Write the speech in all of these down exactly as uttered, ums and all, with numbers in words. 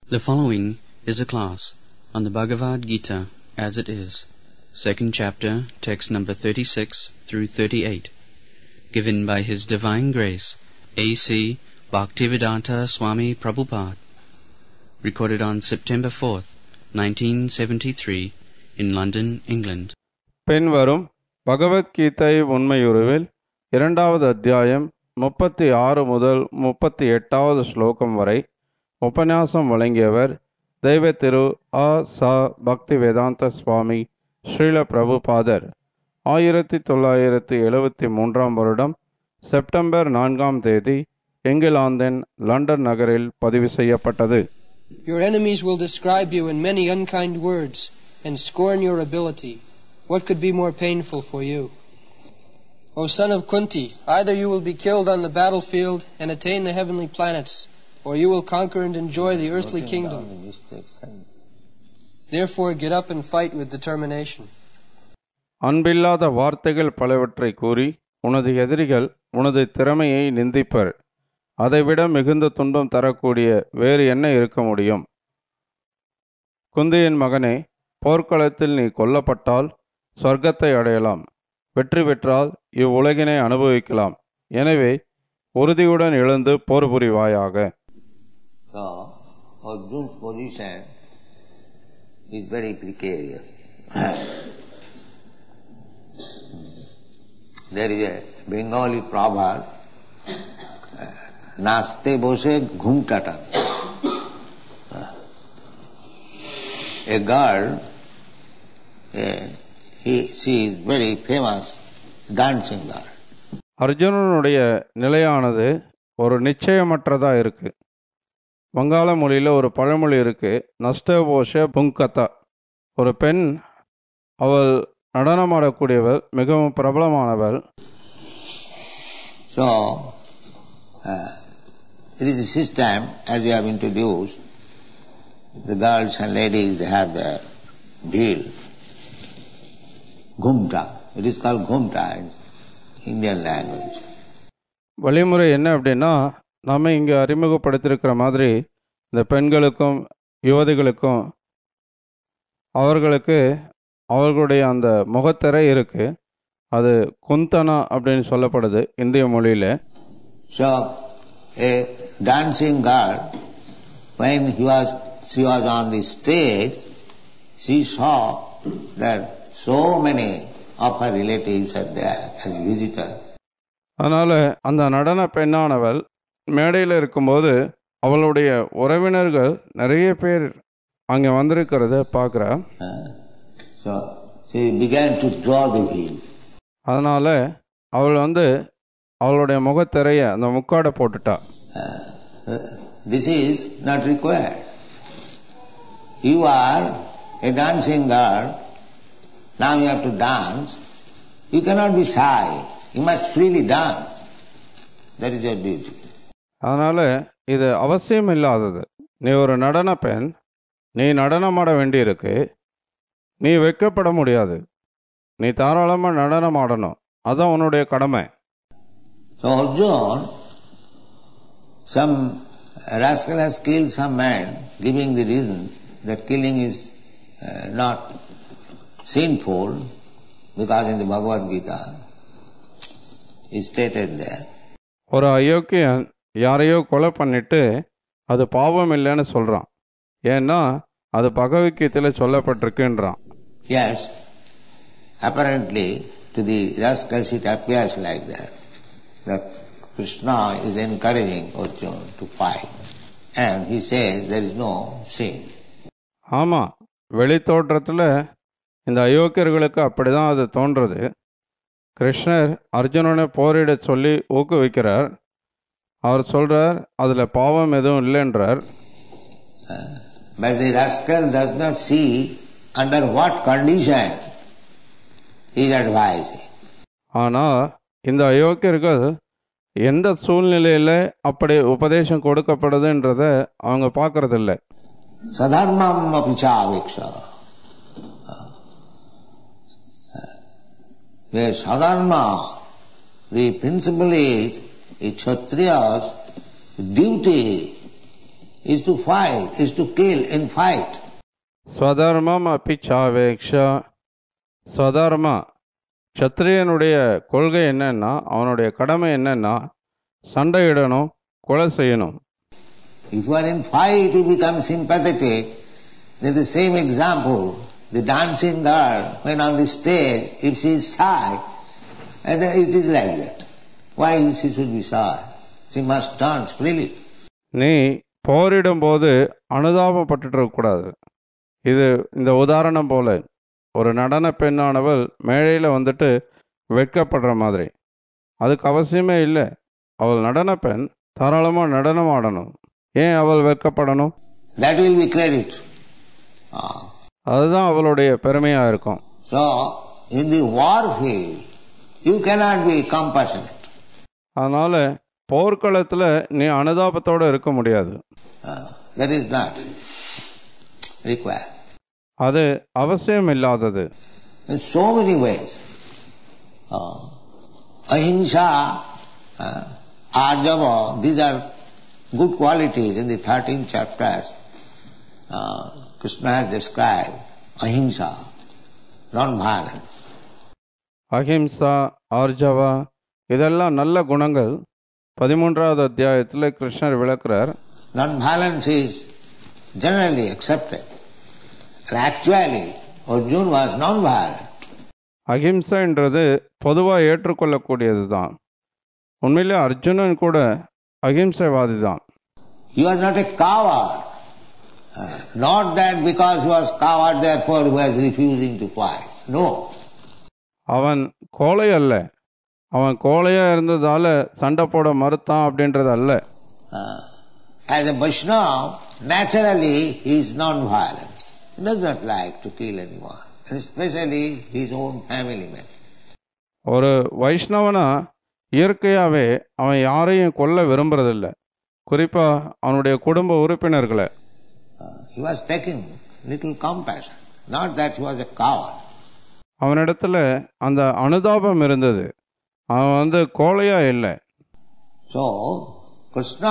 The following is a class on the Bhagavad Gita as it is, second chapter, text number thirty-six through thirty-eight, given by His Divine Grace, A C Bhaktivedanta Swami Prabhupada, recorded on September fourth, nineteen seventy-three, in London, England. பின்வரும் பகவத்கீதை உண்மையுருவில் இரண்டாவது அத்தியாயம் முப்பத்தி ஆறு முதல் முப்பத்தி எட்டாவது ஸ்லோகம் வரை உபன்யாசம் வழங்கியவர் தெய்வ திரு ஆ ச பக்திவேதாந்த சுவாமி ஸ்ரீல பிரபுபாதர். ஆயிரத்தி தொள்ளாயிரத்தி எழுபத்தி மூன்றாம் வருடம் செப்டம்பர் நான்காம் தேதி இங்கிலாந்தின் லண்டன் நகரில் பதிவு செய்யப்பட்டது. Your enemies will describe you in many unkind words and scorn your ability. What could be more painful for you? O son of Kunti, either you will be killed on the battlefield and attain the heavenly planets, or you will conquer and enjoy the earthly kingdom. Therefore get up and fight with determination. அன்பில்லாத வார்த்தைகள் பலவற்றை கூறி உனது எதிரிகள் உனது திறமையை நிந்திப்பர். அதைவிட மிகுந்த துன்பம் தரக்கூடிய வேறு என்ன இருக்க முடியும்? குந்தியின் மகனே, போர்க்களத்தில் நீ கொல்லப்பட்டால் சொர்க்கத்தை அடையலாம். வெற்றி பெற்றால் இவ்வுலகினை அனுபவிக்கலாம். எனவே உறுதியுடன் எழுந்து போர் புரிவாயாக. So, Arjun's position is very precarious. There is a Bengali proverb, naste bose ghumtata. A girl, a, he, she is very famous dancing girl. அர்ஜுனனுடைய நிலையானது ஒரு நிச்சயமற்றதா இருக்கு. வங்காள மொழியில் ஒரு பழமொழி இருக்கு, நஷ்டபோஷ புங்கதா. ஒரு பெண், அவள் நடனமாடக்கூடியவள், மிகவும் பிரபலமானவள். So, uh, it is the system, as we have introduced, the girls and ladies, they have their veil, ghumta. It is called ghumta in Indian language. வழிமுறை என்ன அப்படின்னா, நாம் இங்கே அறிமுகப்படுத்தியிருக்கிற மாதிரி இந்த பெண்களுக்கும் யுவதிகளுக்கும் அவர்களுக்கு அவர்களுடைய அந்த முகத்திரை இருக்கு. அது குந்தனா அப்படின்னு சொல்லப்படுது இந்திய மொழியில. So, a dancing girl, when he was, she was on the stage, she saw that so many of her relatives are there as visitors. அதனால அந்த நடன பெண்ணானவள் மேடையில் இருக்கும்போது அவளுடைய உறவினர்கள் நிறைய பேர் அங்கே வந்திருக்கிறத பார்க்குறா. So she began to draw the veil. அதனால அவள் வந்து அவளுடைய முகத்திரைய அந்த முக்காடை போட்டுட்டா. This is not required. You are a dancing girl. Now you have to dance. You cannot be shy. You must freely dance. That is your duty. அதனால இது அவசியம் இல்லாதது. நீ ஒரு நடன பெண், நீ நடனமாட வேண்டியிருக்கு. நீ வெட்கப்பட முடியாது. நீ தாராளமா நடனம் ஆடணும். அதான் உன்னுடைய கடமை. So Arjun, some rascal has killed some man, giving the reason that killing is uh, not sinful, because in the Bhagavad Gita is stated there. ஒரு அயோக்கியன் யாரையோ கொலை பண்ணிட்டு அது பாவம் இல்லைன்னு சொல்றான். ஏன்னா அது பகவத்கீதையில சொல்லப்பட்டிருக்குன்றான். Yes, apparently to the rascals it appears like that. That Krishna is encouraging Arjuna to fight, and he says there is no sin. ஆமா, வெளித்தோற்றத்துல இந்த அயோக்கியர்களுக்கு அப்படிதான் அது தோன்றது. கிருஷ்ணர் அர்ஜுனனை போரிட சொல்லி ஊக்குவிக்கிறார். அவர் சொல்றார் அதுல பாவம் எதுவும் இல்லைன்றார். But the rascal does not see under what condition he is advising. ஆனா இந்த அயோக்கியர்கள் எந்த சூழ்நிலையில அப்படி உபதேசம் கொடுக்கப்படுதுன்றத அவங்க பார்க்கறது இல்லை. Sadharmam apichaveksha. Where sadharma, the principle is a Kshatriya's duty is to fight, is to kill in fight. ஸ்வதர்மம் அபிச்சாவேக்ஷ. Swadharma சத்திரியனுடைய கொள்கை என்னன்னா, அவனுடைய கடமை என்னன்னா, சண்டையிடணும், கொலை செய்யணும். If you are in fight, you become sympathetic. Then the same example, the dancing girl, when on the stage, if she is shy, and it is like that. Why she should be shy? She must dance freely. நீ போரிடும் போது அனுதாபப்பட்டு இருக்கக்கூடாது. இது இந்த உதாரணம் போல, ஒரு நடன பெண்ணானவள் மேடையில் வந்துட்டு வெட்கப்படுற மாதிரி. அதுக்கு அவசியமே இல்லை. அவள் நடன பெண், தாராளமாக நடனம் ஆடணும். ஏன் அவள் வெட்கப்படணும்? That will be credit. Ah. அதுதான் அவளுடைய பெருமையா இருக்கும். So, in the war field, you cannot be compassionate. அதனால போர்க்களத்துல நீ அனுதாபத்தோட இருக்க முடியாது. Uh, that is not required. அது அவசியம் இல்லாதது. In so many ways. Uh, ahimsa, uh, arjava, these are good qualities in the thirteen chapters. Uh, Krishna has described ahimsa, non-violence. அஹிம்சா, ஆர்ஜவா இதெல்லாம் நல்ல குணங்கள். பதிமூன்றாவது அத்தியாயத்தில் கிருஷ்ணர் விளக்குறார். Non-violence is generally accepted. And actually, Arjuna was non-violent. அஹிம்சைன்றது பொதுவாக ஏற்றுக்கொள்ளக்கூடியது தான். உண்மையிலே அர்ஜுனன் கூட அஹிம்சைவாதி தான். He was not a coward. Uh, not that because he was coward, therefore he was refusing to fight. No. அவன் கோழை அல்ல. அவன் கோழையா இருந்ததால சண்டை போட மறுத்தான் அப்படின்றது அல்ல. Uh, as a Vaishnava, naturally he is non-violent. He does not like to kill anyone, and especially his own family men. ஒரு வைஷ்ணவனா இயற்கையாவே அவன் யாரையும் கொல்ல விரும்புறதில்லை, குறிப்பா அவனுடைய குடும்ப உறுப்பினர்களை. Uh, he was taking little compassion, not that he was a coward. அவனிடத்துல அந்த அனுதாபம் இருந்தது. அவன் வந்து கோழையா இல்லை. So Krishna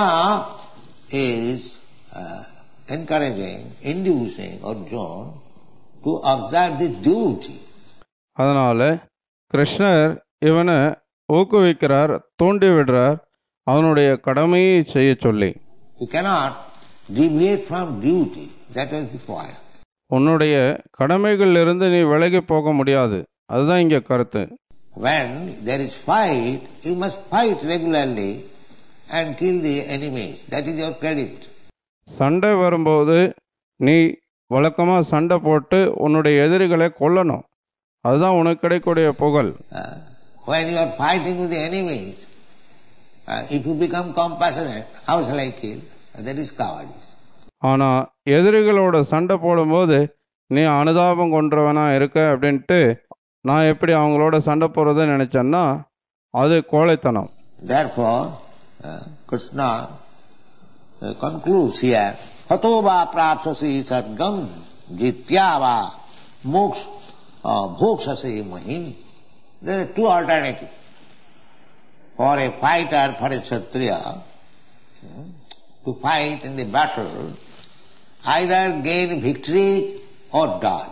is uh, encouraging, inducing Arjuna to observe the duty. அதனால கிருஷ்ணர் இவனை ஊக்குவிக்கிறார், தூண்டி விடுறார், அவனுடைய கடமையை செய்ய சொல்லி. You cannot deviate from duty. That was the point. உன்னுடைய கடமைகள் இருந்து நீ விலகி போக முடியாது. அதுதான் இங்க கருத்து. When there is fight, you must fight regularly and kill the enemies. That is your credit. சண்டை வரும்போது நீ வழக்கமா சண்டை போட்டு உன்னுடைய எதிரிகளை கொல்லணும். அதுதான் உனக்கு கிடைக்கக்கூடிய புகழ். Uh, when you are fighting with the enemies, uh, if you become compassionate, how shall I kill? That is cowardice. ஆனா எதிரிகளோட சண்டை போடும்போது நீ அனுதாபம் கொன்றவனா இருக்க அப்படின்ட்டு நான் எப்படி அவங்களோட சண்டை போறதுன்னு நினைச்சேன்னா அது கோழைத்தனம். Therefore, uh, Krishna uh, concludes here, Hato va prapsasi sargam jitya va moksha bhokshasi mahini. There are two alternatives. For a fighter, for a Kshatriya, to fight in the battle, either gain victory or die.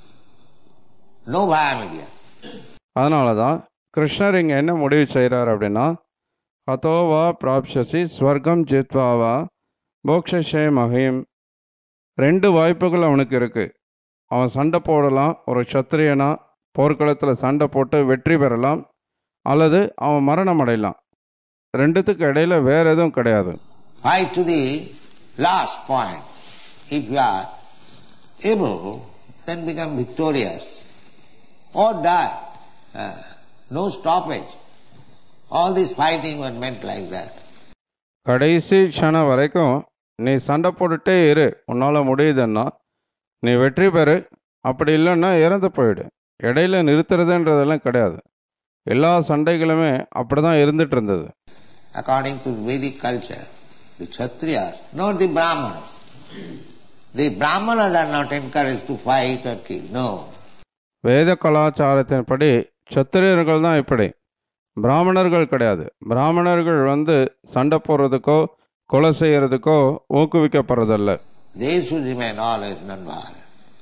No via media. அதனாலதான் கிருஷ்ணர் இங்க என்ன முடிவு செய்யறார் அப்படின்னா, ஹதோவா பிராப்சசி ஸ்வர்க்கம் ஜித்வாவா மோக்ஷே மஹிம். ரெண்டு வாய்ப்புகள் அவனுக்கு இருக்கு. அவன் சண்டை போடலாம், ஒரு சத்திரியனா போர்க்களத்தில் சண்டை போட்டு வெற்றி பெறலாம், அல்லது அவன் மரணம் அடையலாம். ரெண்டுத்துக்கு இடையில வேற எதுவும் கிடையாது. Fight to the last point. If you are able, then become victorious. Or die. Uh, no stoppage. All this fighting was meant like that. கடைசி க்ஷணம் வரைக்கும் நீ சண்டை போட்டுட்டே இரு. உன்னால முடியுதுன்னா நீ வெற்றி பெறு, அப்படி இல்லைன்னா இறந்து போயிடு. இடையில நிறுத்துறதுன்றதெல்லாம் கிடையாது. எல்லா சண்டைகளுமே அப்படிதான் இருந்துட்டு இருந்தது. According to Vedic culture, the Kshatriyas, not the Brahmanas. The Brahmanas are not encouraged to fight or kill. No. வேத கலாச்சாரத்தின்படி சத்திரியர்கள் தான் இப்படி, பிராமணர்கள் கிடையாது. பிராமணர்கள் வந்து சண்டை போடுறதுக்கோ கொலை செய்யறதுக்கோ ஊக்குவிக்கப்படுறதில்ல. They should remain always non-violent.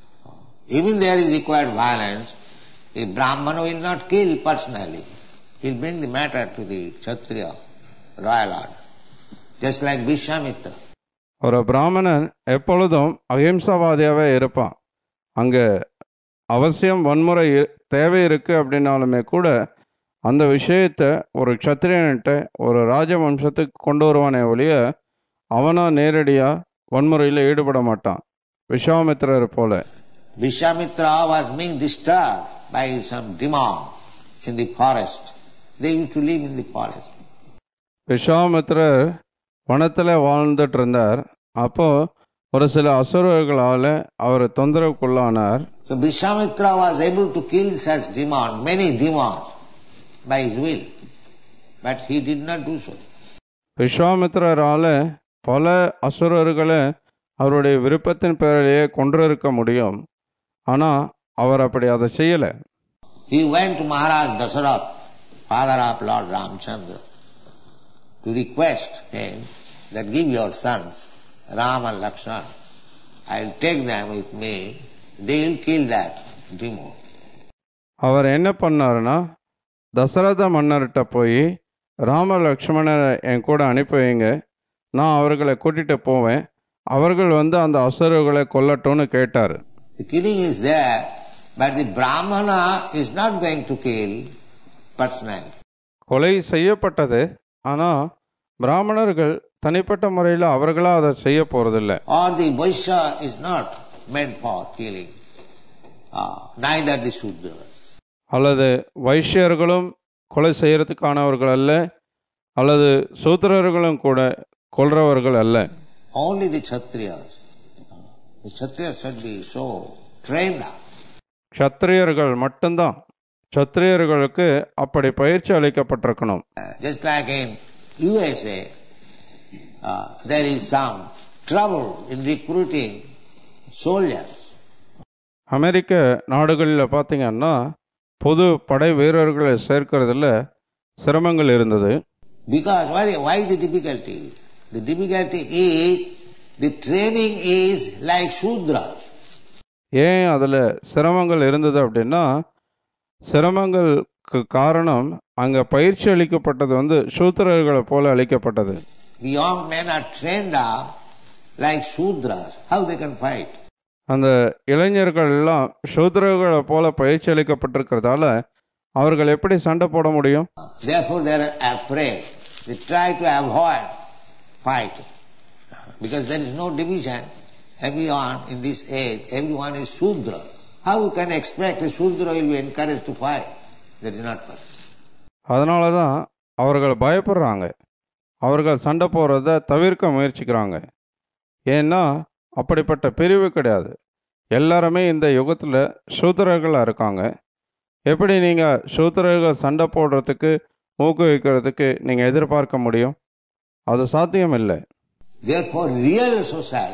Even there is required violence, a Brahmana will not kill personally. He will bring the matter to the Kshatriya royal order. Just like Vishwamitra. ஒரு பிராமணன் எப்பொழுதும் அகிம்சாவாதியாவே இருப்பான். அங்க அவசியம் வன்முறை தேவை இருக்கு அப்படின்னாலுமே கூட அந்த விஷயத்தை ஒரு க்ஷத்திரியன்கிட்ட ஒரு ராஜவம்சத்துக்கு கொண்டு வருவானே ஒழிய அவனா நேரடியா வன்முறையில் ஈடுபட மாட்டான். விஸ்வாமித்திரர் போல. Vishwamitra was being disturbed by some demon in the forest. They used to live in the forest. விஸ்வாமித்திரர் வனத்தில் வாழ்ந்துட்டு இருந்தார். அப்போ ஒரு சில அசுரர்களால அவர் தொந்தரவுக்குள்ளானார். So Vishwamitra was able to kill such demons, many demons, by his will, but he did not do so. விஸ்வாமித்திரரால பல அசுரர்களை அவருடைய விருப்பத்தின் பேரிலேயே கொன்றிருக்க முடியும். ஆனா அவர் அப்படி அதை செய்யல. He went to Maharaj Dasarath, father of Lord Ramchandra, to request him that give your sons Ram and Lakshman. I will take them with me. They will kill that demon. அவர் என்ன பண்ணாருன்னா தசரத மன்னர்கிட்ட போய் ராம லக்ஷ்மணரை என் கூட அனுப்பி வைங்க, நான் அவர்களை கூட்டிட்டு போவேன், அவர்கள் வந்து அந்த அசுரர்களை கொல்லட்டும்னு கேட்டார். The killing is there, but the Brahmana is not going to kill personally. கொலை செய்யப்பட்டது, ஆனா பிராமணர்கள் தனிப்பட்ட முறையில் அவர்களா அதை செய்ய போறதில்லை. Or the Vaishya is not meant for killing, uh, neither the Shudras. அல்லது வைஷ்யர்களும் கொலை செய்யறதுக்கானவர்கள் அல்ல, அல்லது சூத்திரர்களும் கூட கொல்றவர்கள் அல்ல. Only the Kshatriyas. The Kshatriyas should be so trained up. க்ஷத்திரியர்கள் மட்டும்தான். க்ஷத்திரியர்களுக்கு அப்படி பயிற்சி அளிக்கப்பட்டிருக்கணும். Just like in U S A, uh, there is some trouble in recruiting soldiers. அமெரிக்க நாடுகளில் பார்த்தீங்கன்னா பொது படை வீரர்களை சேர்க்கிறதுல சிரமங்கள் இருந்தது. Because why, why the difficulty? The difficulty is the training is like Shudras. ஏன் அதில் சிரமங்கள் இருந்தது அப்படின்னா, சிரமங்களுக்கு காரணம் அங்கே பயிற்சி அளிக்கப்பட்டது வந்து சூத்திரர்களை போல அளிக்கப்பட்டது. The young men are trained up like Shudras. How they can fight? அந்த இளைஞர்கள் எல்லாம் சூத்திரர்களை போல பயிற்சி அளிக்கப்பட்டிருக்கிறதால அவர்கள் எப்படி சண்டை போட முடியும்? Therefore they are afraid. They try to avoid fighting. Because there is no division. Everyone in this age, everyone is Shudra. How you can expect a Shudra will be encouraged to fight? That is not possible. அதனால தான் அவர்கள் பயப்படுறாங்க, அவர்கள் சண்டை போடுறத தவிர்க்க முயற்சிக்கிறாங்க. ஏன்னா அப்படிப்பட்ட பிரிவு கிடையாது. எல்லாருமே இந்த யுகத்தில் சூத்திரர்களாக இருக்காங்க. எப்படி நீங்கள் சூத்திரர்கள் சண்டை போடுறதுக்கு ஊக்குவிக்கிறதுக்கு நீங்கள் எதிர்பார்க்க முடியும்? அது சாத்தியம் இல்லை. Therefore real social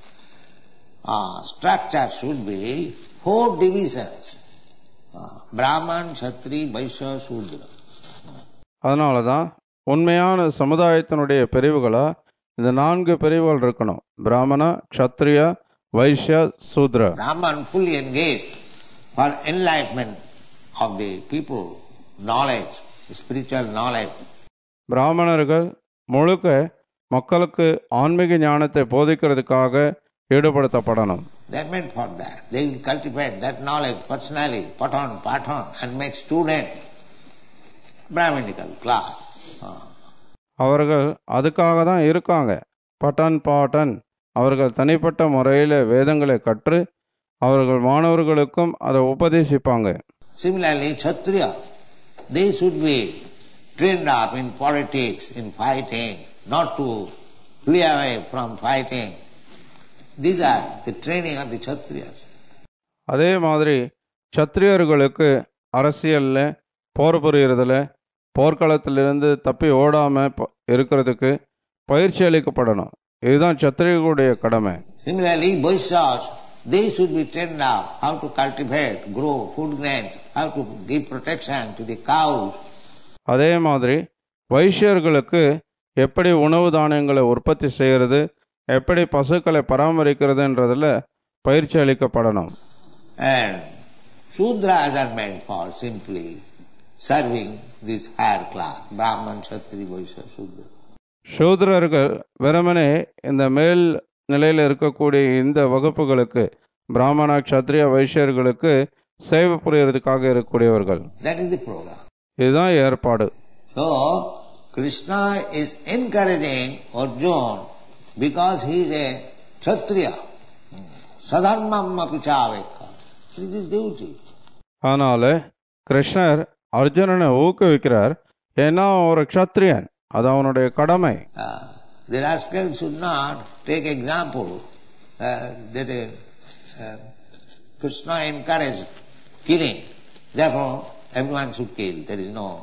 uh, structure should be four divisions. Uh, Brahman, Kshatri, Vaishya, Shudra. அதனால தான் உண்மையான சமுதாயத்தினுடைய பிரிவுகளா இந்த நான்கு பிரிவுகள் இருக்கணும். பிராமணா, க்ஷத்ரியா, வைஷ்யா, சூத்ரா. Brahman fully engaged for enlightenment of the people, knowledge, spiritual knowledge. பிராமணர்கள் முழுக்க மக்களுக்கு ஆன்மீக ஞானத்தை போதிக்கிறதுக்காக ஈடுபடுத்தப்படணும். They are meant for that. They will cultivate that knowledge personally, patan, patan, and make students Brahminical class. அவர்கள் அதுக்காக தான் இருக்காங்க. பட்டன் பாட்டன் அவர்கள் தனிப்பட்ட முறையில் வேதங்களை கற்று அவர்கள் மாணவர்களுக்கும் அதை உபதேசிப்பாங்க. Similarly, Kshatriya, they should be trained up in politics, in fighting, not to flee away from fighting. These are the training of the Kshatriyas. அதே மாதிரி சத்திரியர்களுக்கு அரசியல்ல போர் புரியறதுல போர்க்களத்திலிருந்து தப்பி ஓடாம இருக்கிறதுக்கு பயிற்சி அளிக்கப்படணும். இதுதான் சத்திரியர்களுடைய கடமை. Similarly, Vaishyas, they should be trained up how to cultivate, grow food grains, how to give protection to the cows. அதே மாதிரி வைஷ்யர்களுக்கு எப்படி உணவு தானியங்களை உற்பத்தி செய்கிறது, எப்படி பசுக்களை பராமரிக்கிறதுன்றதில் பயிற்சி அளிக்கப்படணும். And Shudras are meant for simply serving this higher class, Brahman, Kshatriya, Vaishya, Shudra. சூத்ரர்கள் வெறுமனே இந்த மேல் நிலையில் இருக்கக்கூடிய இந்த வகுப்புகளுக்கு, பிராமண, க்ஷத்ரிய, வைஷ்யர்களுக்கு சேவை புரியறதுக்காக இருக்கக்கூடியவர்கள். That is the program. இதுதான் ஏற்பாடு. So Krishna is encouraging Arjuna because he is a Kshatriya. Sadharmam apichāvekka. It is his duty. அதனால கிருஷ்ணர் அர்ஜுனனை ஊக்குவிக்கிறார். ஏன்னா ஒரு க்ஷத்ரியன், அது அவனுடைய கடமை. Uh, the rascal should not take example uh, that uh, uh, Krishna encouraged killing. Therefore, everyone should kill. There is no.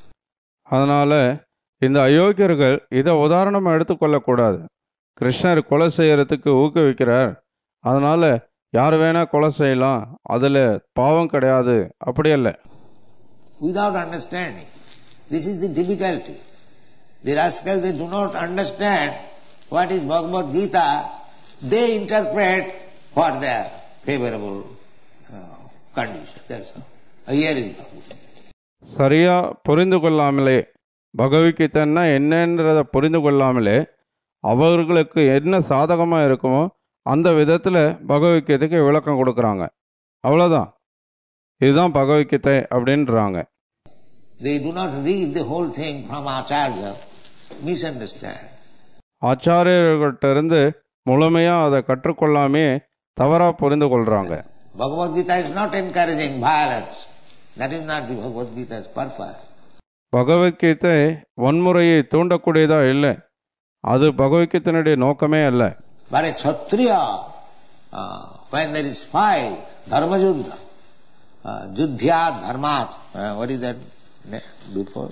அதனால இந்த அயோக்கியர்கள் இதை உதாரணமாக எடுத்துக்கொள்ளக்கூடாது. கிருஷ்ணர் கொலை செய்யறதுக்கு ஊக்குவிக்கிறார், அதனால யார் வேணா கொலை செய்யலாம், அதுல பாவம் கிடையாது, அப்படி அல்ல. Without understanding, this is the difficulty. The rascals, they do not understand what is Bhagavad Gita. They interpret for their favorable uh, condition. That's all. Here is Bhagavad Gita. சரியா புரிந்து கொள்ளாமலே, பகவத்கீதைன்னா என்னன்றதை புரிந்து கொள்ளாமலே அவர்களுக்கு என்ன சாதகமாக இருக்குமோ அந்த விதத்தில் பகவத்கீதைக்கு விளக்கம் கொடுக்குறாங்க. அவ்வளோதான், இதுதான் பகவத்கீதை அப்படின்றாங்க. They do not read the whole thing from Acharya, misunderstand. ஆச்சாரியர்கள்ட்ட இருந்து முழுமையாக அதை கற்றுக்கொள்ளாமே தவறாக புரிந்து கொள்கிறாங்க. Bhagavad Gita is not encouraging violence. That is not the Bhagavad Gita's purpose. Bhagavad Gita வன்முறையை தூண்டக்கூடியதா இல்லை, அது பகவத்கீதையினுடைய நோக்கமே அல்ல. But a Kshatriya, uh, when there is fight, dharma juddha, uh, juddhyat dharmat, uh, what is that before?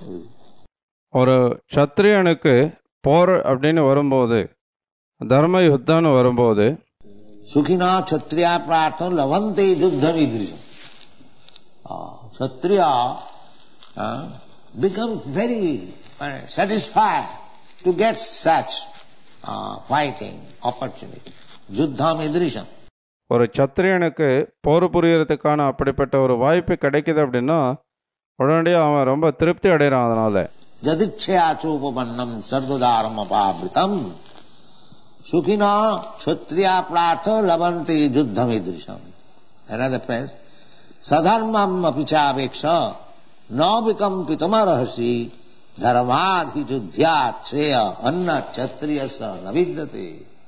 ஒரு க்ஷத்ரியனுக்கு போர் அப்படின்னு வரும்போது, தர்ம யுத்தம்னு வரும்போது, சுகினா க்ஷத்ரியா பிரார்த்தம் லவந்தே யுத்தம் இதரிஷம். Kshatriya uh, becomes very uh, satisfied to get such uh, fighting opportunity. Juddham idrisham. ஒரு சத்திரியனுக்கு போர் புரியறதுக்கான அப்படிப்பட்ட ஒரு வாய்ப்பு கிடைக்குது அப்படின்னா உடனடியாக அவன் ரொம்ப திருப்தி அடைகிறான். அதனால ஜதிக்ஷயாச்சோபபன்னம் சர்வதாரம் அபாவிருத்தம் சுகினா க்ஷத்ரியா பிரார்த்த லபந்தி யுத்தம் இதரிஷம். Another phrase, sadharmam apichāveksha na vikampitamārahasi dharmādhi juddhyāt shreya anna kshatriyasa na vidyate.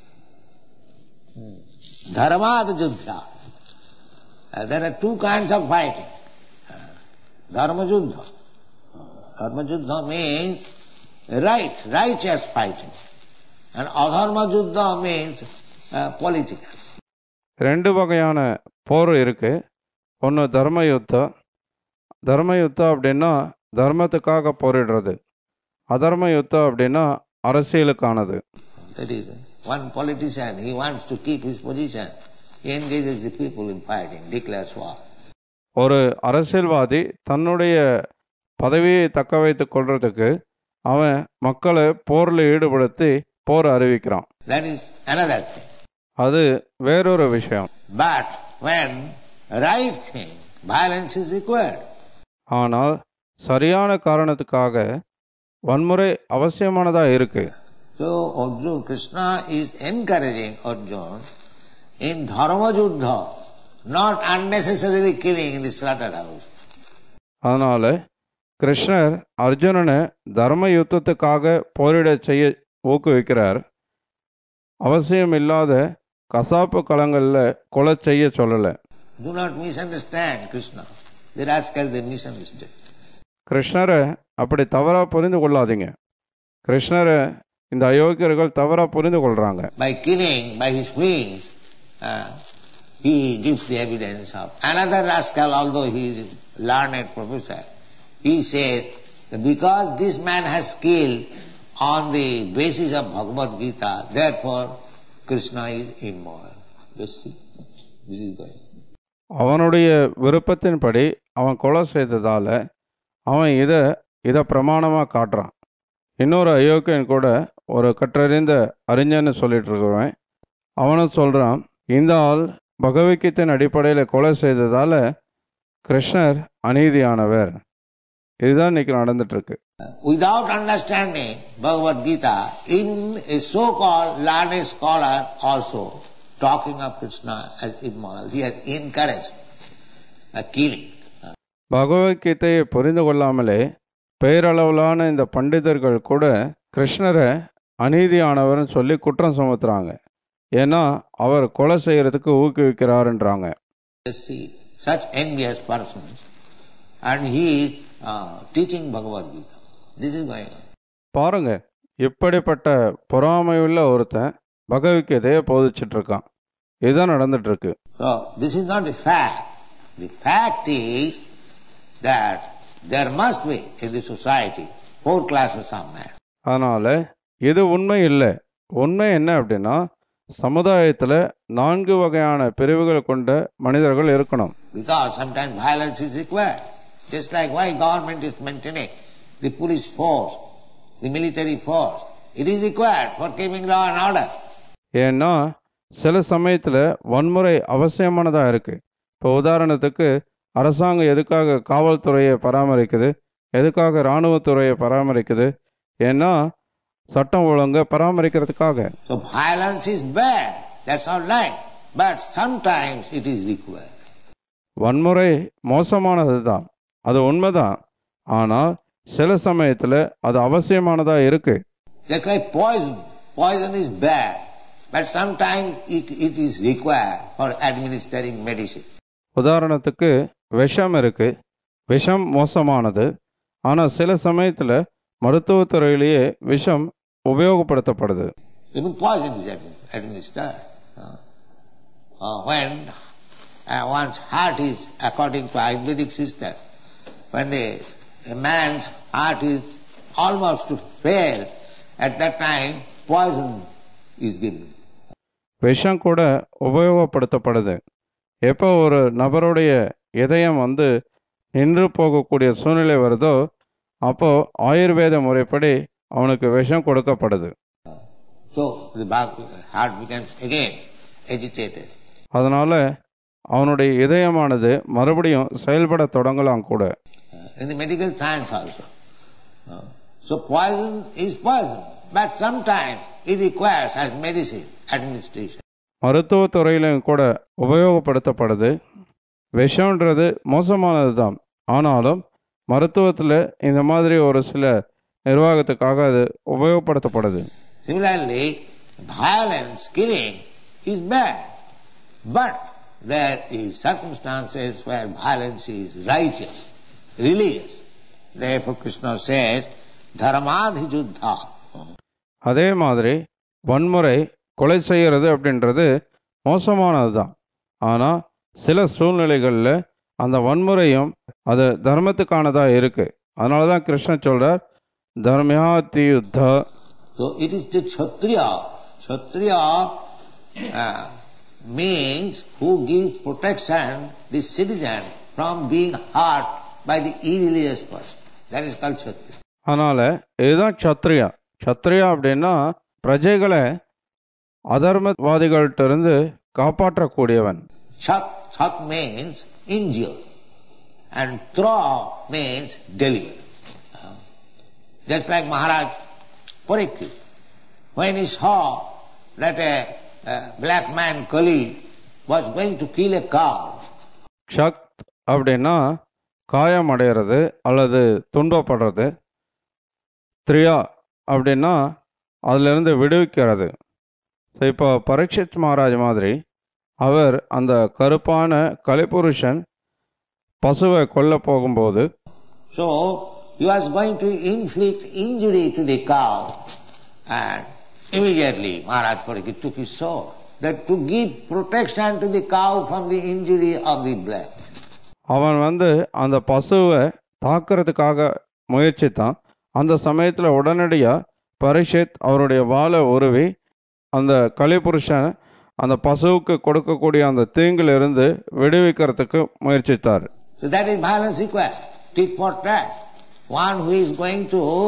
Dharmād juddhya. There are two kinds of fighting. Dharma juddha. Dharma juddha means right, righteous fighting. And adharma juddha means uh, political. ரெண்டு வகையான போர் இருக்கு. ஒன்று தர்ம யுத்தம். தர்ம யுத்தம் அப்படின்னா தர்மத்துக்காக போரிடுறது. அதர்ம யுத்தம் அப்படின்னா அரசியலுக்கானது. That is, one politician, he wants to keep his position. He engages the people in fighting, declares war. ஒரு அரசியல்வாதி தன்னுடைய பதவியை தக்க வைத்துக் கொள்றதுக்கு அவன் மக்களை போரில் ஈடுபடுத்தி போர் அறிவிக்கிறான். That is another thing. அது வேறொரு விஷயம். But when right thing, violence is required. ஆனால் சரியான காரணத்துக்காக வன்முறை அவசியமானதா இருக்கு. So Arjuna, Krishna is encouraging Arjuna in dharma juddha, not unnecessarily killing in the slaughterhouse. அதனால கிருஷ்ணர் அர்ஜுனனை தர்ம யுத்தத்துக்காக போரிட செய்ய ஊக்குவிக்கிறார். அவசியம் இல்லாத கசாப்பு களங்கள்ல கொலை செய்ய சொல்லல. Do not misunderstand Krishna. The rascal, they misunderstood. கிருஷ்ணரை அப்படி தவறா புரிந்து கொள்ளாதீங்க. கிருஷ்ணரை இந்த அயோக்கியர்கள் தவறா புரிந்து கொள்றாங்க. By killing, by his wings, uh, he gives the evidence of another rascal, although he is a learned professor. He says that because this man has killed on the basis of Bhagavad Gita, therefore Krishna is immoral. Just see, this is going. அவனுடைய விருப்பத்தின்படி அவன் கொலை செய்ததால அவன் இதை இதை பிரமாணமாக காட்டுறான். இன்னொரு அயோக்கியன் கூட ஒரு கற்றறிந்த அறிஞன்னு சொல்லிட்டு இருக்கிறவன் அவனும் சொல்கிறான், இந்த ஆள் பகவத்கீதையின் அடிப்படையில் கொலை செய்ததால் கிருஷ்ணர் அநீதியானவர். இதுதான் இன்னைக்கு நடந்துட்டு இருக்கு. Without understanding Bhagavad Gita, even a so-called learned scholar also talking of Krishna as immoral, he has encouraged a killing. பகவத்கீதையை புரிந்து கொள்ளாமலே பெயரளவிலான இந்த பண்டிதர்கள் கூட கிருஷ்ணரை அநீதியானவர்னு சொல்லி குற்றம் சுமத்துறாங்க. ஏன்னா அவர் கொலை செய்யறதுக்கு ஊக்குவிக்கிறாருன்றாங்க. Such envious persons, and he is uh, teaching Bhagavad Gita. This is going on. பாருங்க, இப்படிப்பட்ட பொறாமையுள்ள ஒருத்தன் பகவத்கீதையை போதிச்சுட்டு இருக்கான். இதுதான் நடந்துட்டு இருக்கு. So this is not the fact. The fact is that there must be in the society four classes of men. அதனால இது உண்மை இல்லை. உண்மை என்ன அப்படின்னா, சமுதாயத்தில் நான்கு வகையான பிரிவுகள் கொண்ட மனிதர்கள் இருக்கணும். Because sometimes violence is required. Just like why government is maintaining the police force, the military force. It is required for keeping law and order. ஏன்னா சில சமயத்தில் வன்முறை அவசியமானதாக இருக்கு. இப்போ உதாரணத்துக்கு அரசாங்கம் எதுக்காக காவல்துறையை பராமரிக்குது, எதுக்காக இராணுவத்துறையை பராமரிக்குது? ஏன்னா சட்டம் ஒழுங்க பராமரிக்கிறதுக்காக. So violence is bad. That's all right. But sometimes it is required. வன்முறை மோசமானது தான், அது உண்மைதான். ஆனால் சில சமயத்தில் அது அவசியமானதா இருக்கு. Just like poison. Poison is bad. But sometimes it, it is required for administering medicine. உதாரணத்துக்கு விஷம் இருக்கு. விஷம் மோசமானது. ஆனால் சில சமயத்தில் மருத்துவத்துறையிலேயே விஷம் உபயோகப்படுத்தப்படுது. Even poison is administered. Uh, uh, when uh, one's heart is, according to Ayurvedic system, when the, a man's heart is almost to fail, at that time poison is given. விஷம் கூட உபயோகப்படுத்தப்படுது. எப்போ ஒரு நபருடைய இதயம் வந்து நின்று போகக்கூடிய சூழ்நிலை வருதோ அப்போ ஆயுர்வேத முறைப்படி அவனுக்கு விஷம் கொடுக்கப்படுது. So the heart becomes again agitated. அதனால அவனுடைய இதயமானது மறுபடியும் செயல்பட தொடங்கலாம் கூட. In the medical science also. So poison is poison, but sometimes it requires as medicine administration. மருத்துவத்துறையிலும் கூட உபயோகப்படுத்தப்படுது. விஷம்ன்றது மோசமானது தான், ஆனாலும் மருத்துவத்தில் இந்த மாதிரி ஒரு சில நிர்வாகத்துக்காக அது உபயோகப்படுத்தப்படுது. Similarly, violence, killing is bad, but there is circumstances where violence is righteous, religious. Therefore Krishna says, dharmadhi juddha. அதே மாதிரி வன்முறை, கொலை செய்கிறது அப்படின்றது மோசமானது தான். ஆனால் சில சூழ்நிலைகளில் அந்த வன்முறையும் அது தர்மத்துக்கானதாக இருக்கு. அதனால தான் கிருஷ்ணன் சொல்றார், தர்மயாதி Juttah. So it is the Kshatriya. Kshatriya uh, means who gives protection the citizen from being hurt by the irreligious person. That is called Kshatriya. அதனால இதுதான் க்ஷத்ரியா. க்ஷத்ரியா அப்படின்னா பிரஜைகளை அதர்மவாதிகள்கிட்ட இருந்து காப்பாற்றக்கூடியவன். Chat, chat means injure and tra means deliver. Uh, just like Maharaj Parikshit, when he saw that a, a black man colleague was going to kill a cow. க்ஷத் அப்படின்னா காயம் அடைகிறது அல்லது துன்பப்படுறது. த்ரியா அப்படின்னா அதிலிருந்து விடுவிக்கிறது. ஸோ இப்போ பரீட்சித் மகாராஜ் மாதிரி அவர் அந்த கருப்பான கலிபுருஷன் பசுவை கொல்ல போகும்போது, So he was going to inflict injury to the cow, and immediately Maharaj Parikshit took his sword, that to give protection to the cow from the injury of the black. அவன் வந்து அந்த பசுவை தாக்கிறதுக்காக முயற்சித்தான். அந்த சமயத்தில் உடனடியாக பரீட்சித் அவருடைய வாளை உருவி அந்த கலிபுருஷன் அந்த பசுவுக்கு கொடுக்கக்கூடிய அந்த தீங்கிலிருந்து விடுவிக்கிறதுக்கு முயற்சித்தார். So that is violence required. Tit for tat. One who is going to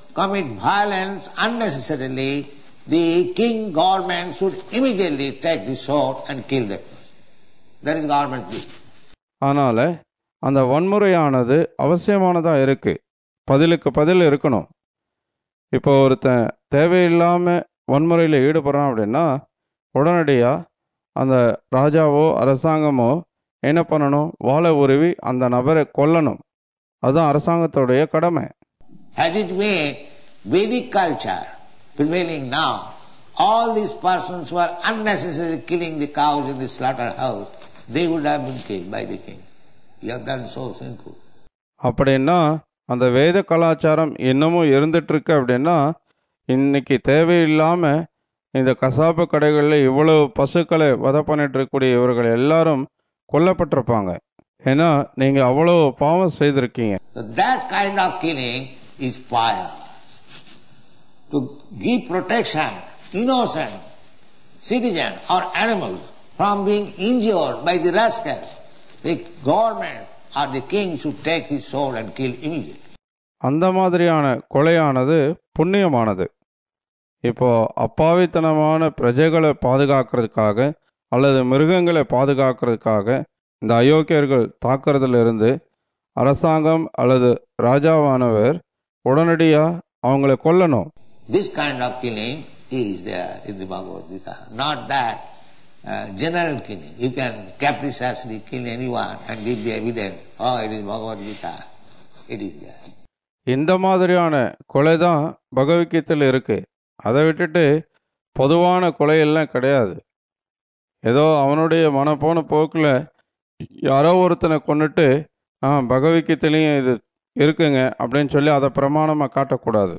commit violence unnecessarily, the king government should immediately take the sword and kill them. That is government duty. அதனால அந்த வன்முறையானது அவசியமானதா இருக்கு, பதிலுக்கு பதில் இருக்கணும். இப்போ ஒருத்தன் தேவையில்லாம வன்முறையில் ஈடுபடுறான் அப்படின்னா உடனடியா அந்த ராஜாவோ அரசாங்கமோ என்ன பண்ணணும்? வாளை உருவி அந்த நபரை கொல்லணும். அதுதான் அரசாங்கத்துடைய கடமை. Had it been Vedic culture prevailing now, all these persons who are unnecessarily killing the cows in the slaughterhouse, they would have been killed by the king. You have done so sinful. அப்படின்னா அந்த வேத கலாச்சாரம் இன்னமும் இருந்துட்டு இருக்கு அப்படின்னா இன்னைக்கு தேவையில்லாம இந்த கசாப்பு கடைகளில் இவ்வளவு பசுக்களை வதை பண்ணிட்டு இருக்கக்கூடிய இவர்கள் எல்லாரும் கொல்லப்பட்டிருப்பாங்க. ஏன்னா நீங்க அவ்வளவு பாவம் செய்திருக்கீங்க. So that kind of killing is fire. To give protection, innocent citizen or animals from being injured by the rascals, the government or the king should take his sword and kill immediately. அந்த மாதிரியான கொலையானது புண்ணியமானது. இப்போ அப்பாவித்தனமான பிரஜைகளை பாதுகாக்கிறதுக்காக அல்லது மிருகங்களை பாதுகாக்கிறதுக்காக இந்த அயோக்கியர்கள் தாக்குறதிலிருந்து அரசாங்கம் அல்லது ராஜாவானவர் உடனடியா அவங்களை கொல்லணும். This kind of killing is there in the Bhagavad Gita, not that uh, general killing. You can capriciously kill anyone and give the evidence, oh, it is Bhagavad Gita. It is there. இந்த மாதிரியான கொலை தான் பகவத்கீதையில் இருக்கு. அதை விட்டுட்டு பொதுவான கொலையெல்லாம் கிடையாது. ஏதோ அவனுடைய மன போன போக்கில் யாரோ ஒருத்தனை கொண்டுட்டு ஆ பகவத்கீதையிலையும் இது இருக்குங்க அப்படின்னு சொல்லி அதை பிரமாணமாக காட்டக்கூடாது.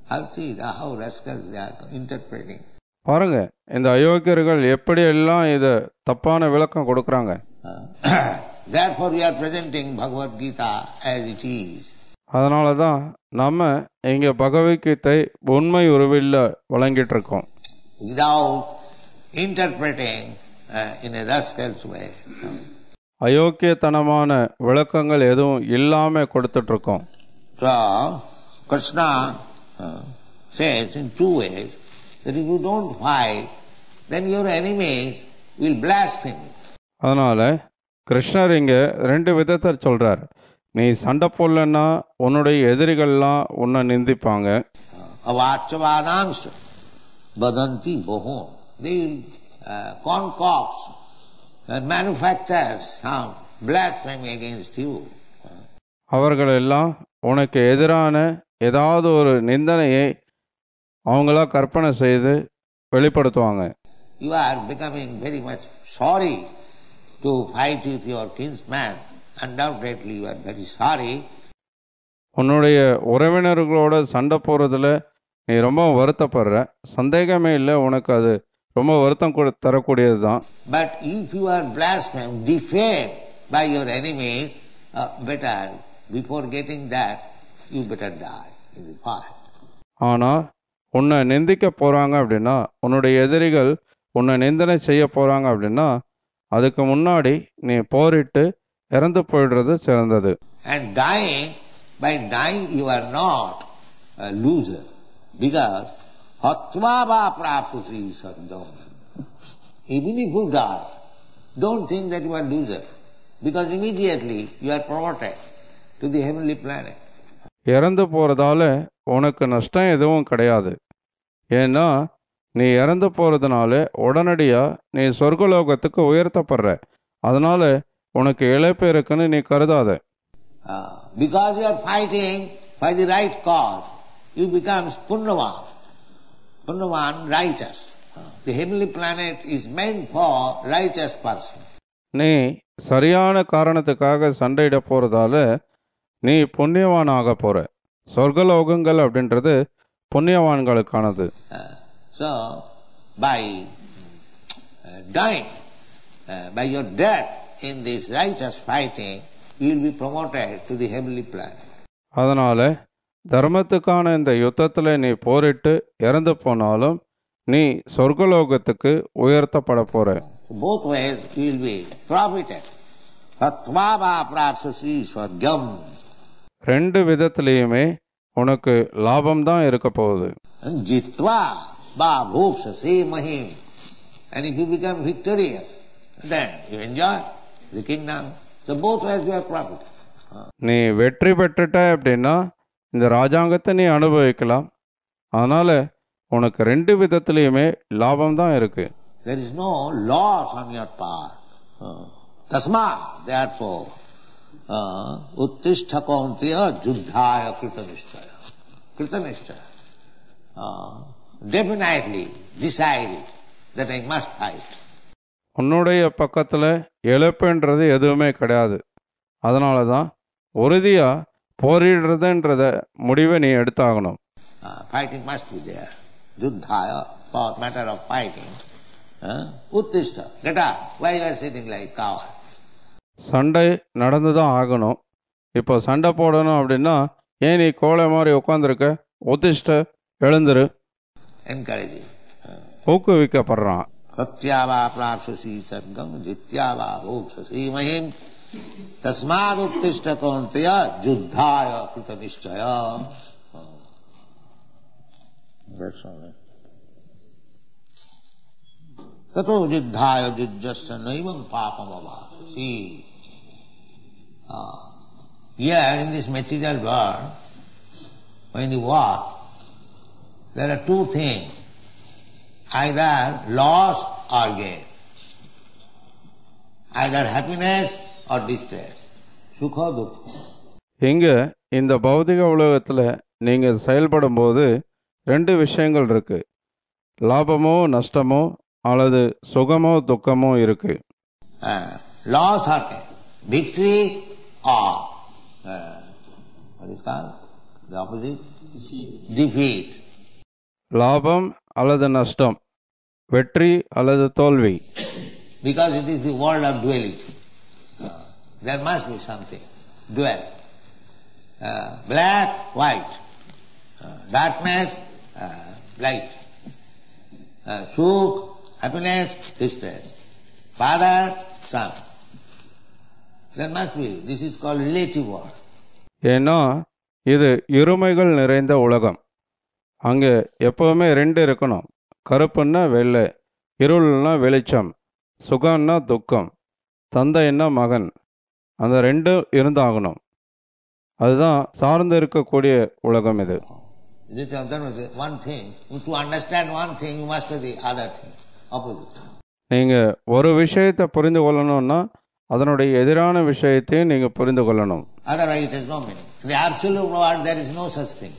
பாருங்க இந்த அயோக்கியர்கள் எப்படி எல்லாம் இதை தப்பான விளக்கம் கொடுக்கறாங்க. Therefore we are presenting Bhagavad Gita as it is. அதனால தான் நம்ம இங்க பகவத்கீதை உண்மை உருவில் வழங்கிட்டு இருக்கோம். Without interpreting uh, in a rascal's way. அயோக்கியத்தனமான விளக்கங்கள் எதுவும் இல்லாம கொடுத்துட்டு இருக்கோம். So Krishna uh, says in two ways that if you don't fight, then your enemies will blaspheme. அதனால கிருஷ்ணர் இங்க ரெண்டு விதத்தை சொல்றார். நீ சண்டை போடலன்னா உன்னுடைய எதிரிகள்லாம் உன்னை நிந்திப்பாங்க. அவாச்சவாதாங்ஷ வதந்தி பஹூன். They will uh, concoct and manufacture some blasphemy against you. அவர்கள் எல்லாம் உனக்கு எதிரான ஏதாவது ஒரு நிந்தனையை அவங்களா கற்பனை செய்து வெளிப்படுத்துவாங்க. You are becoming very much sorry to fight with your kinsman. Undoubtedly you are very sorry. உன்னுடைய உறவினர்களோட சண்டை போறதுல நீ ரொம்ப வருத்தப்படுற. சந்தேகமே இல்லை, உனக்கு அது ரொம்ப வருத்தம் தரக்கூடியது தான். But if you are blasphemed, defamed by your enemies, uh, better before getting that you better die in the fight. ஆனா உன்னை நிந்திக்க போறாங்க அப்படின்னா, உன்னுடைய எதிரிகள் உன்னை நிந்தனை செய்ய போறாங்க அப்படின்னா அதுக்கு முன்னாடி நீ போரிட்டு இறந்து போயிடுறது சிறந்தது. And dying, by dying you are not a loser, because hatvava prapti sadam. Even if you die, don't think that you are loser, because immediately you are promoted to the heavenly planet. இறந்து போறதால உனக்கு நஷ்டம் எதுவும் கிடையாது. ஏன்னா நீ இறந்து போறதுனால உடனடியா நீ சொர்க்கலோகத்துக்கு உயர்த்தப்படுற. அதனால உனக்கு இழப்பு இருக்குன்னு நீ கருதாத. Because you are fighting by the right cause, you become punnavan. Punnavan, righteous. The heavenly planet is meant for righteous person. நீ சரியான காரணத்துக்காக சண்டையிட போறதால நீ புண்ணியவான் ஆக போற. சொர்க்கலோகங்கள் அப்படின்றது புண்ணியவான்களுக்கானது. So by uh, dying, uh, by your death in this righteous fighting, you will be promoted to the heavenly planet. அதனால தர்மத்துக்கான இந்த யுத்தத்துல நீ போரிட்டு இறந்து போனாலும் நீ சொர்க்கலோகத்துக்கு உயர்த்தப்பட போற. Both ways you will be profited. Tatvava prapsasi swargam. ரெண்டு விதத்திலையுமே உனக்கு லாபம் தான் இருக்க போகுது. Jitva va bhokshase mahim. And if you become victorious, then you enjoy the kingdom. So both ways you are profit. நீ வெற்றி பெற்றுட்ட அப்படின்னா இந்த ராஜாங்கத்தை நீ அனுபவிக்கலாம். அதனால உனக்கு ரெண்டு விதத்திலையுமே லாபம் தான் இருக்கு. There is no loss on your part. Tasma, therefore, uttishta kaunteya juddhaya kritanishchaya. Kritanishchaya. Definitely decided that I must fight. உன்னுடைய பக்கத்துல இழப்புன்றது எதுவுமே கிடையாது. அதனால தான் உறுதியா போரிடுறதுன்றத முடிவை நீ எடுத்தாகணும். Fighting must be there. Juddhaya, for matter of fighting. Uttishta, get up. Why you are sitting like coward? சண்டை நடந்து தான் ஆகணும். இப்போ சண்டை போடணும் அப்படின்னா ஏன் நீ கோழை மாதிரி உட்காந்துருக்க? உத்திஷ்ட, எழுந்துரு. Encouraging. ஊக்குவிக்கப்படுறான். சத்யாவா பிராப்சசி சர்க்கம் ஜித்யாவா போக்ஷசி மஹிம் தஸ்மாத் உத்திஷ்ட கௌந்தேய ஜுத்தாய கிருத நிஷ்சய. ததோ ஜுத்தாய ஜுஜ்ஜஸ்ய நைவம் பாபம் அவாப்ஸ்யசி. Here in this material world, when you walk, there are two things, either loss or gain, either happiness or distress, sukha dukha. இங்க இந்த பௌதிக உலகத்துல நீங்க செயல்படும் போது ரெண்டு விஷயங்கள் இருக்கு. லாபமோ நஷ்டமோ அல்லது சுகமோ துக்கமோ இருக்கு. Loss or gain, victory or uh, what is called the opposite, defeat. லாபம் அல்லது நஷ்டம், வெற்றி அல்லது தோல்வி. Because it is the world of duality. Uh, there must be something dual. Uh, black, white. Uh, darkness, uh, light. Uh, sukh, happiness, distress. Father, son. There must be. This is called relative world. ஏன்னா இது இருமைகள் நிறைந்த உலகம். அங்க எப்பவுமே ரெண்டு இருக்கணும். கருப்புன்னா வெள்ளை, இருள்னா வெளிச்சம், சுகம்னா துக்கம், தந்தைன்னா மகன். அந்த ரெண்டும் இருந்தாகணும். அதுதான் சார்ந்து இருக்கக்கூடிய உலகம் இது. One thing, to understand one thing, you must have the other thing, opposite. நீங்க ஒரு விஷயத்தை புரிந்து கொள்ளணும்னா அதனுடைய எதிரான விஷயத்தையும் நீங்க புரிந்து கொள்ளணும். Otherwise it has no meaning. In the absolute world there is no such thing.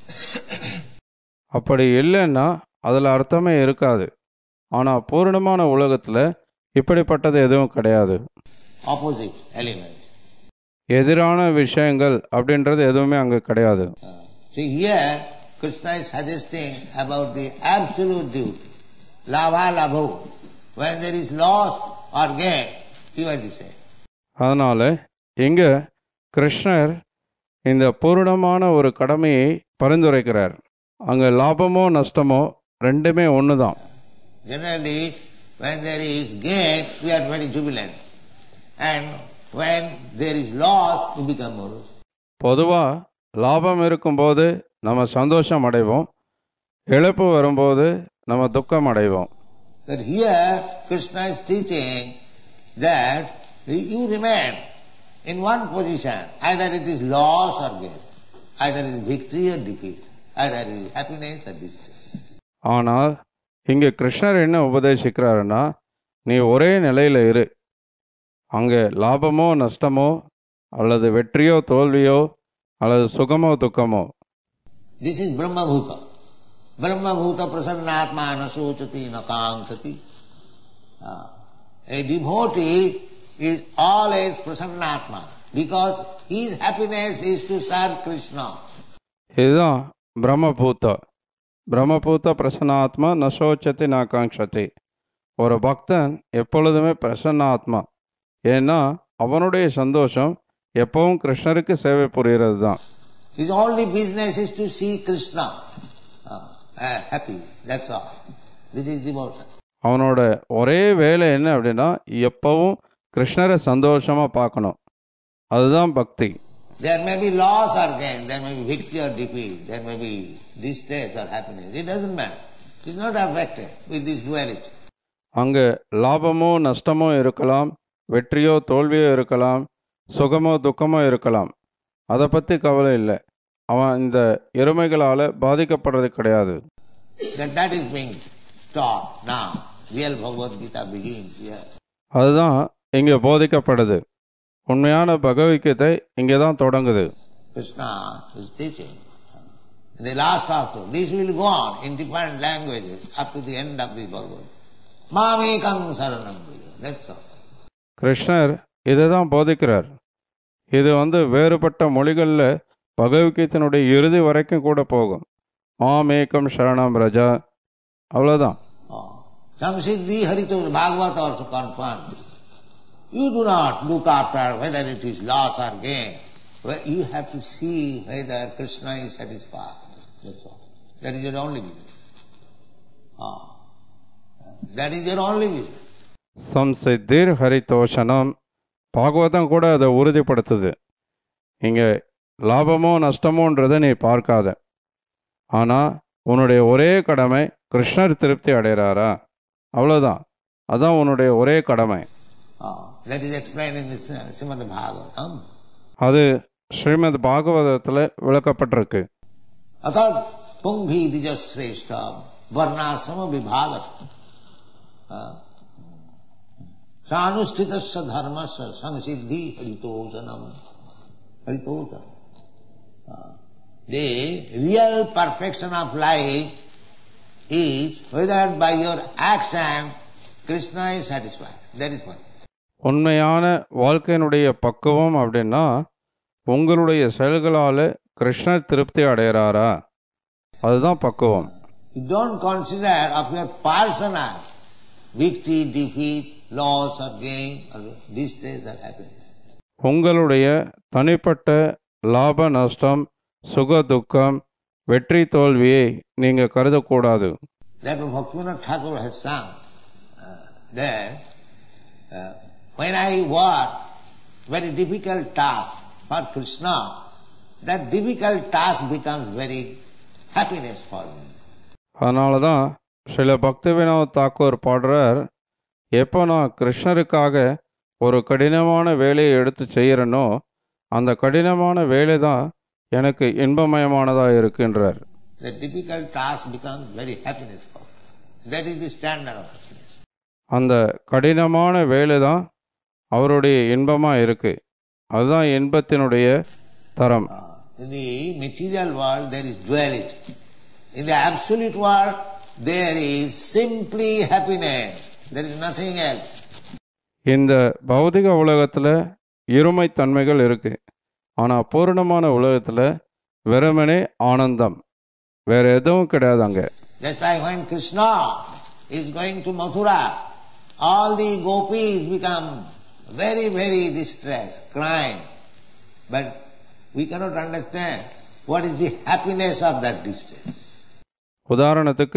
அப்படி இல்லைன்னா அதுல அர்த்தமே இருக்காது. ஆனா பூரணமான உலகத்துல இப்படிப்பட்டது எதுவும் கிடையாது. Opposite element. எதிரான விஷயங்கள் அப்படின்றது எதுவுமே அங்க கிடையாது. See here Krishna is suggesting about the absolute duty. Lava labho. When there is loss or gain, you are the same. அதனால இங்க கிருஷ்ணர் இந்த பூரணமான ஒரு கடமையை பரிந்துரைக்கிறார். அங்க லாபமோ நஷ்டமோ ரெண்டுமே ஒண்ணுதான். Generally, when there is gain, we are very jubilant, and when there is loss, we become morose. பொதுவா லாபம் இருக்கும்போது நம்ம சந்தோஷம் அடைவோம், இழப்பு வரும்போது நம்ம துக்கம் அடைவோம். But here Krishna is teaching that you remain in one position, either it is loss or gain, either it is victory or defeat, either it is happiness or distress. ஆனால் இங்க கிருஷ்ணர் என்ன உபதேசிக்கிறாருன்னா, நீ ஒரே நிலையில இரு. அங்கே லாபமோ நஷ்டமோ அல்லது வெற்றியோ தோல்வியோ அல்லது சுகமோ துக்கமோ. This is Brahma Bhuta. Brahma Bhuta prasannatma na sochati na kankati. A devotee is always prasannatma because his happiness is to serve Krishna. இதுதான் பிரம்மபூத. பிரம்மபூத பிரசன்னாத்மா நசோச்சதி நாகாங்ஷதி. ஒரு பக்தன் எப்பொழுதுமே பிரசன்னாத்மா. ஏன்னா அவனுடைய சந்தோஷம் எப்பவும் கிருஷ்ணருக்கு சேவை புரிகிறது தான். His only business is to see Krishna uh, uh, happy. That's all. This is devotion. அவனோட ஒரே வேலை என்ன அப்படின்னா எப்பவும் கிருஷ்ணரை சந்தோஷமா பார்க்கணும். அதுதான் பக்தி. There may be loss or gain, there may be victory or defeat, there may be distress or happiness. It doesn't matter. It is not affected with this duality. அங்கே லாபமோ நஷ்டமோ இருக்கலாம், வெற்றியோ தோல்வியோ இருக்கலாம், சுகமோ துக்கமோ இருக்கலாம். அதை பற்றி கவலை இல்லை. அவன் இந்த எருமைகளால் பாதிக்கப்படுறது கிடையாது. That, that is being taught now. Real Bhagavad Gita begins here. அதுதான் இங்கே போதிக்கப்படுது. உண்மையான பகவத்கீதை இங்கே தான் தொடங்குது. Krishna is teaching. In the last chapter, this will go on in different languages up to the end of the Bhagavad. Mamekam saranam vrijo. That's all. கிருஷ்ணர் இதை தான் போதிக்கிறார். இது வந்து வேறுபட்ட மொழிகளில் பகவத்கீதையினுடைய இறுதி வரைக்கும் கூட போகும். மாமேகம் சரணம் ரஜா, அவ்வளோதான். Samsiddhi harito Bhagavata also confirmed. You do not look after whether it is loss or gain. You have to see whether Krishna is satisfied. That's all. That is your only business. Ah. That is your only business. சம்சித்திர் ஹரிதோஷனம், Bhagavatam கூட அதை உறுதிப்படுத்துது. இங்கே லாபமோ நஷ்டமோன்றதை நீ பார்க்காத, ஆனால் உன்னுடைய ஒரே கடமை கிருஷ்ணர் திருப்தி அடைகிறாரா, அவ்வளோதான். அதுதான் உன்னுடைய ஒரே கடமை. That is explained in this Srimad Bhagavatam. அது ஸ்ரீமத் பாகவதத்தில் விளக்கப்பட்டிருக்கு. அதாவது பும்பி திஜஸ்ரேஷ்ட வர்ணாசிரம விபாகஸ்த சானுஷ்டிதஸ்ய தர்மஸ்ய சம்சித்தி ஹரிதோஷனம். ஹரிதோஷனம். The real perfection of life is whether by your action Krishna is satisfied. That is what. உண்மையான வாழ்க்கையினுடைய பக்குவம் அப்படின்னா உங்களுடைய செயல்களால் கிருஷ்ணர் திருப்தி அடைகிறாரா, அதுதான் பக்குவம். You don't consider of your personal victory, defeat, loss or gain or distress or happiness. உங்களுடைய தனிப்பட்ட லாப நஷ்டம், சுக துக்கம், வெற்றி தோல்வியை நீங்க கருதக்கூடாது. Therefore Bhaktivinoda Thakur has sung uh, that uh, when I work very difficult task for Krishna, that difficult task becomes very happiness for me. அதனால தான் சில பக்தி வினோத் தாக்கூர் பாடுறார், எப்போ நான் கிருஷ்ணருக்காக ஒரு கடினமான வேலையை எடுத்து செய்கிறேனோ அந்த கடினமான வேலை தான் எனக்கு இன்பமயமானதாக இருக்குன்றார். The difficult task becomes very happiness for me. That is the standard of happiness. அந்த கடினமான வேலை தான் அவருடைய இன்பமாக இருக்கு, அதுதான் இன்பத்தினுடைய தரம். In the material world there is duality. In the absolute world there is simply happiness. There is nothing else. இந்த பௌதிக உலகத்தில் இருமை தன்மைகள் இருக்கு, ஆனால் பூர்ணமான உலகத்தில் வெறுமனே ஆனந்தம், வேற எதுவும் கிடையாது அங்க. Just like when Krishna is going to Mathura, all the gopis become very, very distressed, crying. But we cannot understand what is the happiness of that distress. உதாரணத்துக்கு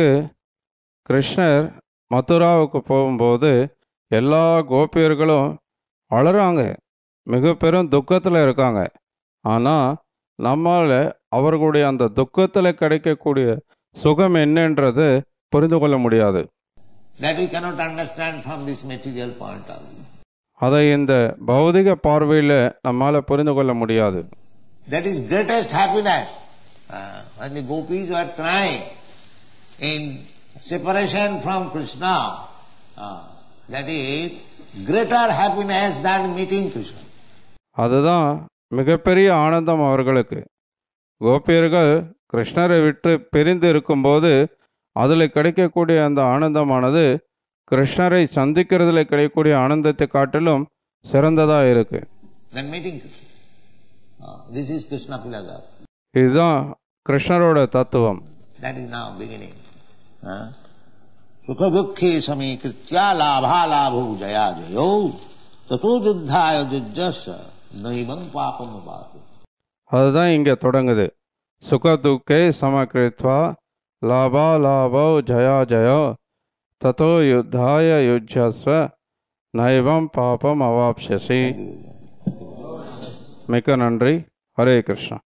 கிருஷ்ணர் மதுராவுக்கு போகும்போது எல்லா கோபியர்களும் அழறாங்க, மிக பெரும் துக்கத்தில் இருக்காங்க. ஆனால் நம்மால் அவர்களுடைய அந்த துக்கத்தில் கிடைக்கக்கூடிய சுகம் என்னன்றது புரிந்து கொள்ள முடியாது. That we cannot understand from this material point of view. அதை இந்த பௌதிக பார்வையில் நம்மால் புரிந்து கொள்ள முடியாது. That is greatest happiness. Uh, when the gopis were crying in separation from Krishna, uh, that is greater happiness than meeting Krishna. அதுதான் மிகப்பெரிய ஆனந்தம் அவர்களுக்கு. கோபியர்கள் கிருஷ்ணரை விட்டு பிரிந்து இருக்கும்போது அதில் கிடைக்கக்கூடிய அந்த ஆனந்தமானது கிருஷ்ணரை சந்திக்கிறதுல கிடைக்கக்கூடிய ஆனந்தத்தை காட்டிலும் சிறந்ததா இருக்கு. Then meeting Krishna. Uh, this is Krishna philosophy. இதுதான் கிருஷ்ணரோட தத்துவம். That is now beginning. Sukha dukkhe samikritya labha labhu jaya jayo tato juddhaya jujjasya naivam papam abhatu. அதுதான் இங்க தொடங்குது. சுக துக்கே சமகிருத்வா லாபா லாபோ ஜயா ஜயோ ததோ யுத்தாய யுஜ்யஸ்வ நைவம் பாபம் அவாப்ஸ்யசி. மிக்க நன்றி. Hare Krishna.